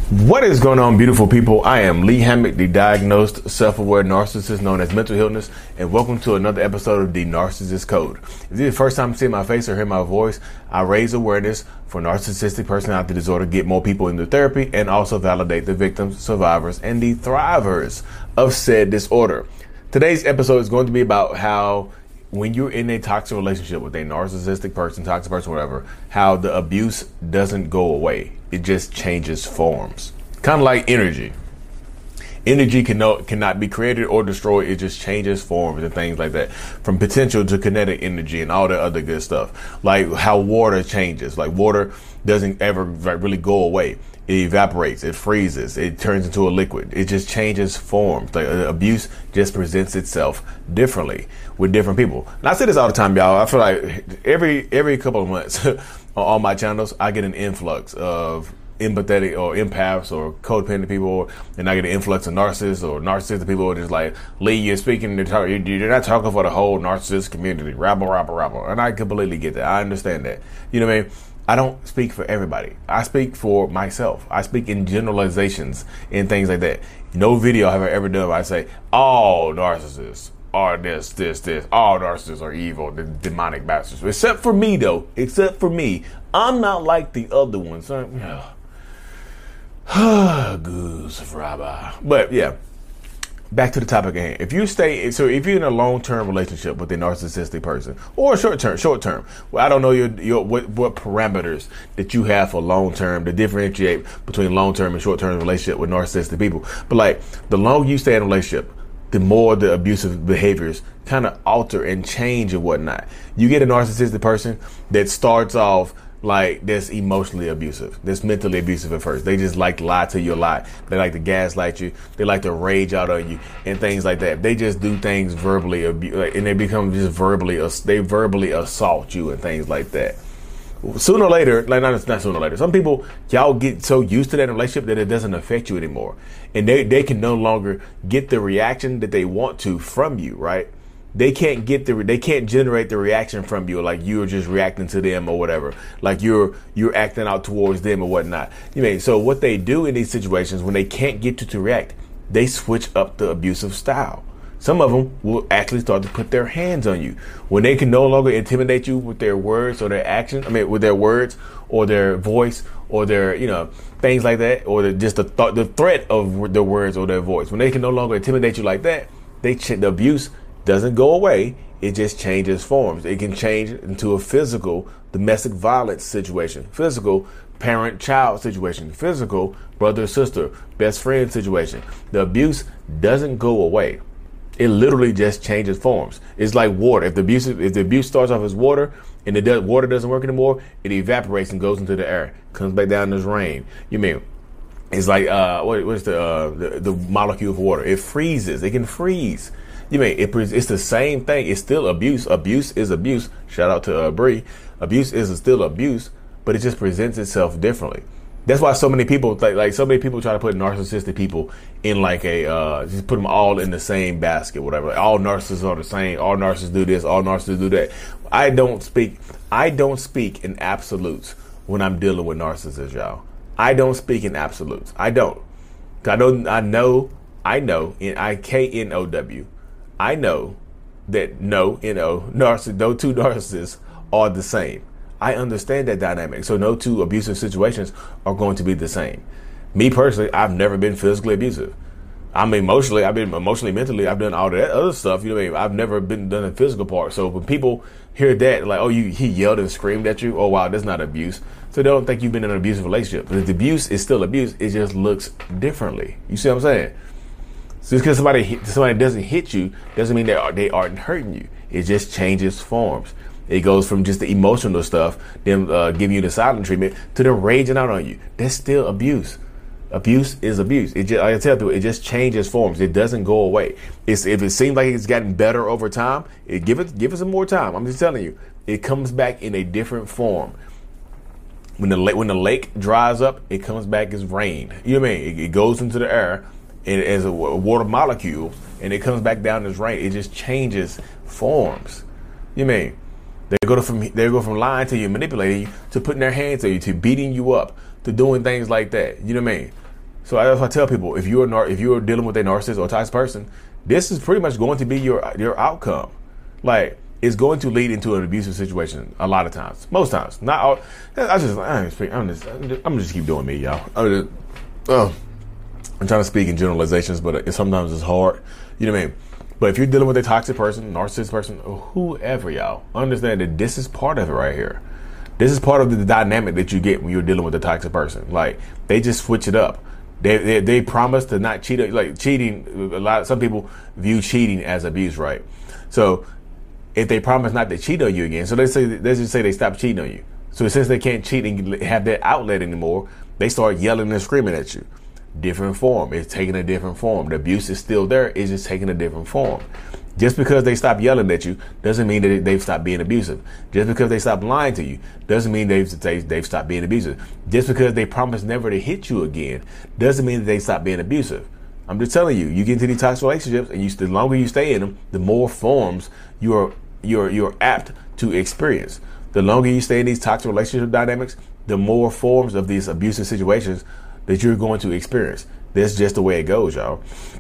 What is going on, beautiful people? I am Lee Hammock, the diagnosed self-aware narcissist known as mental illness, and welcome to another episode of The Narcissist Code. If this is the first time seeing my face or hear my voice, I raise awareness for narcissistic personality disorder, get more people into therapy, and also validate the victims, survivors, and the thrivers of said disorder. Today's episode is going to be about how when you're in a toxic relationship with a narcissistic person, toxic person, whatever, how the abuse doesn't go away. It just changes forms. Kind of like energy. Energy cannot be created or destroyed. It just changes forms and things like that. From potential to kinetic energy and all the other good stuff. Like how water changes. Like water doesn't ever really go away. It evaporates. It freezes. It turns into a liquid. It just changes forms. Like abuse just presents itself differently with different people. And I say this all the time, y'all. I feel like every couple of months on all my channels, I get an influx of empathetic or empaths or codependent people, and I get an influx of narcissists or narcissistic people who are just like, Lee, you're speaking, you're not talking for the whole narcissist community. Rabble. And I completely get that. I understand that. You know what I mean? I don't speak for everybody. I speak for myself. I speak in generalizations and things like that. No video have I ever done where I say, all narcissists are this. All narcissists are evil, the demonic bastards. Except for me, though. Except for me. I'm not like the other ones. Goose fraba. But yeah. Back to the topic at hand. If you're in a long-term relationship with a narcissistic person, or short term, well, I don't know what parameters that you have for long-term to differentiate between long-term and short-term relationship with narcissistic people. But like the longer you stay in a relationship, the more the abusive behaviors kind of alter and change and whatnot. You get a narcissistic person that starts off like that's emotionally abusive, that's mentally abusive at first. They just like to lie to you a lot. They like to gaslight you. They like to rage out on you and things like that. They just do things verbally, and they become just they verbally assault you and things like that. Sooner or later, like not sooner or later, some people, y'all get so used to that relationship that it doesn't affect you anymore. And they can no longer get the reaction that they want to from you, right? They can't generate the reaction from you, like you're just reacting to them or whatever, like you're acting out towards them or whatnot. So what they do in these situations when they can't get you to react, they switch up the abusive style. Some of them will actually start to put their hands on you when they can no longer intimidate you with their words or their actions. With their words or their voice or their things like that, or the threat of their words or their voice. When they can no longer intimidate you like that, the abuse doesn't go away. It just changes forms. It can change into a physical domestic violence situation, physical parent-child situation, physical brother-sister, best friend situation. The abuse doesn't go away. It literally just changes forms. It's like water. If the abuse starts off as water and water doesn't work anymore, it evaporates and goes into the air, comes back down as rain. It's like what's the molecule of water? It freezes. It can freeze. It's the same thing. It's still abuse. Abuse is abuse. Shout out to Bree. Abuse is still abuse, but it just presents itself differently. That's why so many people so many people try to put narcissistic people in just put them all in the same basket, whatever. All narcissists are the same. All narcissists do this. All narcissists do that. I don't speak in absolutes when I'm dealing with narcissists, y'all. I don't speak in absolutes. I know, Iknow. I know that no two narcissists are the same. I understand that dynamic. So no two abusive situations are going to be the same. Me personally, I've never been physically abusive. I've been emotionally, mentally, I've done all that other stuff. I've never done a physical part. So when people hear that, like, he yelled and screamed at you, oh wow, that's not abuse. So they don't think you've been in an abusive relationship. But if the abuse is still abuse, it just looks differently. You see what I'm saying? So just because somebody doesn't hit you doesn't mean they aren't hurting you. It just changes forms. It goes from just the emotional stuff, them giving you the silent treatment, to them raging out on you. That's still abuse. Abuse is abuse. It just, like I tell people, it just changes forms. It doesn't go away. If it seems like it's gotten better over time, give it some more time. I'm just telling you, it comes back in a different form. When the lake dries up, it comes back as rain. You know what I mean? It goes into the air and as a water molecule, and it comes back down as rain. It just changes forms. You know what I mean? They go from lying to you, manipulating you, to putting their hands on you, to beating you up, to doing things like that. You know what I mean? So that's why I tell people, if you're dealing with a narcissist or toxic person, this is pretty much going to be your outcome. Like, it's going to lead into an abusive situation a lot of times, most times. Not all. I'm just keep doing me, y'all. I'm trying to speak in generalizations, but sometimes it's hard. You know what I mean? But if you're dealing with a toxic person, narcissist person, or whoever, y'all, understand that this is part of it right here. This is part of the dynamic that you get when you're dealing with a toxic person. Like, they just switch it up. They promise to not cheat. Like, cheating, some people view cheating as abuse, right? So if they promise not to cheat on you again, so let's just say they stop cheating on you. So since they can't cheat and have that outlet anymore, they start yelling and screaming at you. Different form. It's taking a different form. The abuse is still there. It's just taking a different form. Just because they stop yelling at you doesn't mean that they've stopped being abusive. Just because they stop lying to you doesn't mean they've stopped being abusive. Just because they promise never to hit you again doesn't mean that they stop being abusive. I'm just telling you, you get into these toxic relationships, and the longer you stay in them, the more forms you're apt to experience. The longer you stay in these toxic relationship dynamics, the more forms of these abusive situations that you're going to experience. That's just the way it goes, y'all.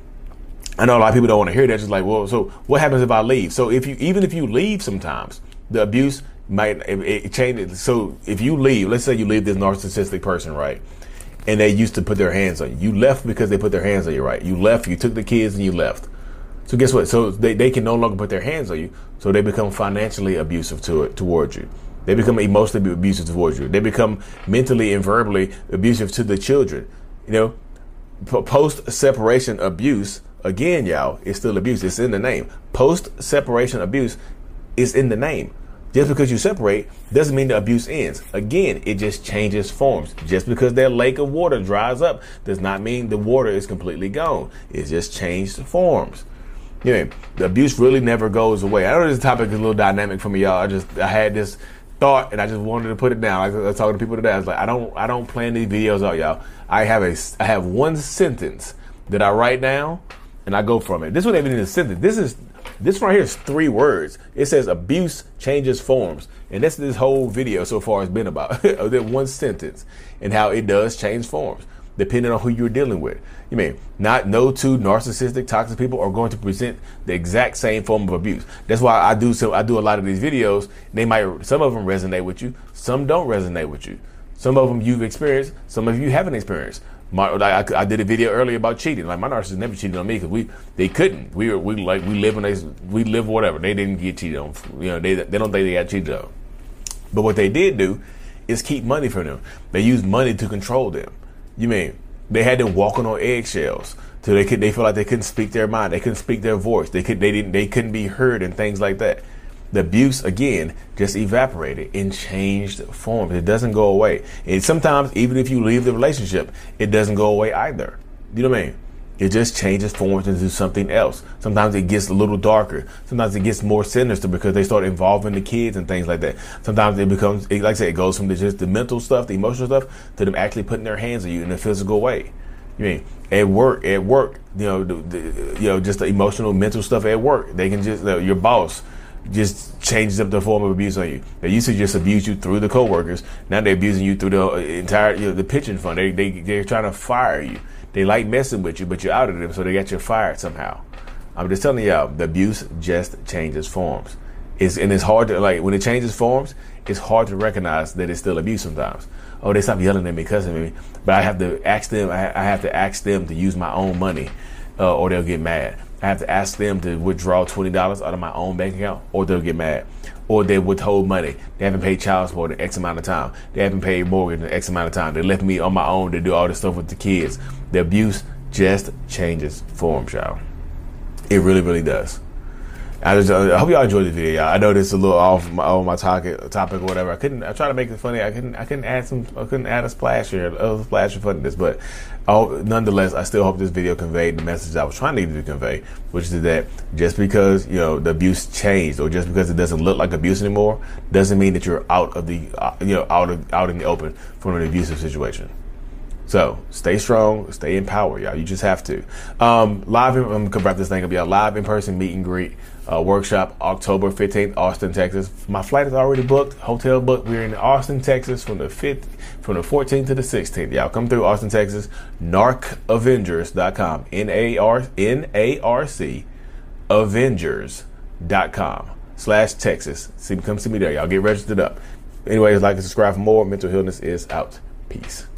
I know a lot of people don't want to hear that. Just like, well, so what happens if I leave? So even if you leave sometimes, the abuse might it change. So if you leave, let's say you leave this narcissistic person, right? And they used to put their hands on you. You left because they put their hands on you, right? You left, you took the kids and you left. So guess what? So they can no longer put their hands on you. So they become financially abusive towards you. They become emotionally abusive towards you. They become mentally and verbally abusive to the children. You know, post-separation abuse, again, y'all, it's still abuse. It's in the name. Post-separation abuse is in the name. Just because you separate doesn't mean the abuse ends. Again, it just changes forms. Just because that lake of water dries up does not mean the water is completely gone. It's just changed forms. You know, the abuse really never goes away. I know this topic is a little dynamic for me, y'all. I had this thought and I just wanted to put it down. I was talking to people today. I was like, I don't plan these videos out, y'all. I have one sentence that I write down and I go from it. This one ain't even a sentence. This right here is 3 words. It says abuse changes forms. And that's this whole video so far has been about. That one sentence and how it does change forms depending on who you're dealing with. You mean no two narcissistic, toxic people are going to present the exact same form of abuse. That's why I do a lot of these videos. Some of them resonate with you, some don't resonate with you. Some of them you've experienced, some of you haven't experienced. I did a video earlier about cheating. Like, my narcissist never cheated on me because they couldn't. We live whatever. They didn't get cheated on. You know, they don't think they got cheated on. But what they did do is keep money from them. They used money to control them. You mean they had them walking on eggshells till they feel like they couldn't speak their mind, they couldn't speak their voice, they couldn't be heard and things like that. The abuse again just evaporated and changed forms. It doesn't go away. And sometimes even if you leave the relationship, it doesn't go away either. You know what I mean? It just changes forms into something else. Sometimes it gets a little darker. Sometimes it gets more sinister because they start involving the kids and things like that. Sometimes it becomes, like I said, it goes from just the mental stuff, the emotional stuff, to them actually putting their hands on you in a physical way. You mean at work, just the emotional, mental stuff at work. They can just, your boss just changes up the form of abuse on you. They used to just abuse you through the coworkers. Now they're abusing you through the entire, the pension fund. They're trying to fire you. They like messing with you, but you're out of them, so they got you fired somehow. I'm just telling y'all, the abuse just changes forms. It's hard to, like, when it changes forms, it's hard to recognize that it's still abuse sometimes. Oh, they stop yelling at me, cussing at me, but I have to ask them to use my own money, or they'll get mad. I have to ask them to withdraw $20 out of my own bank account, or they'll get mad. Or they withhold money. They haven't paid child support in X amount of time. They haven't paid mortgage in X amount of time. They left me on my own to do all this stuff with the kids. The abuse just changes forms, y'all. It really, really does. I hope y'all enjoyed the video, y'all. I know this is a little off my topic or whatever. I tried to make it funny. I couldn't add a splash here, a splash of funniness, but nonetheless, I still hope this video conveyed the message I was trying to get to convey, which is that just because the abuse changed, or just because it doesn't look like abuse anymore, doesn't mean that you're out in the open from an abusive situation. So stay strong, stay empowered, y'all. You just have to. I'm gonna wrap this thing up, y'all. Live in-person meet and greet workshop, October 15th, Austin, Texas. My flight is already booked, hotel booked. We're in Austin, Texas from the 14th to the 16th. Y'all come through Austin, Texas. NARC-Avengers.com. NARC Avengers.com/Texas. Come see me there. Y'all get registered up. Anyways, like and subscribe for more. Mental Healness is out. Peace.